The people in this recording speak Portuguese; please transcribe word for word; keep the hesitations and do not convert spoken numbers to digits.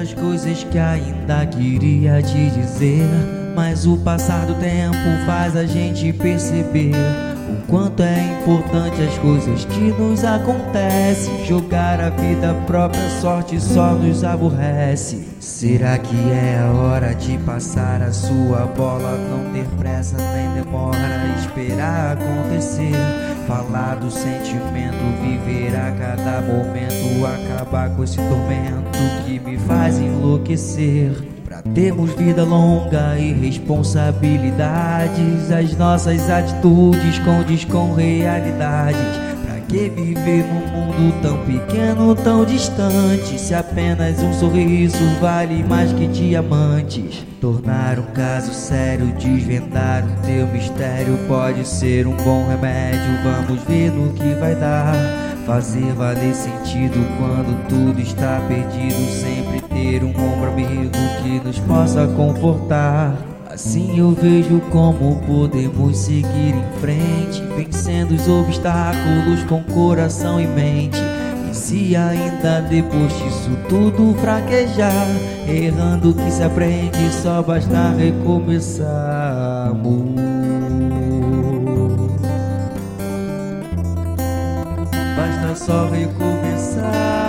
tantas coisas que ainda queria te dizer, mas o passar do tempo faz a gente perceber o quanto é importante as coisas que nos acontecem. Jogar a vida própria sorte só nos aborrece. Será que é a hora de passar a sua bola? Não ter pressa nem demora, esperar acontecer. Falar do sentimento, viver a cada momento, acabar com esse tormento que me faz enlouquecer. Pra termos vida longa e responsabilidades, as nossas atitudes condizem com realidades. Pra que viver num mundo tão pequeno, tão distante, se apenas um sorriso vale mais que diamantes? Tornar um caso sério, desvendar o teu mistério, pode ser um bom remédio. Vamos ver no que vai dar. Fazer valer sentido quando tudo está perdido. Sempre ter um ombro amigo que nos possa confortar. Assim eu vejo como podemos seguir em frente, vencendo os obstáculos com coração e mente. E se ainda depois disso tudo fraquejar, errando que se aprende, só basta recomeçar, amor. Basta só recomeçar.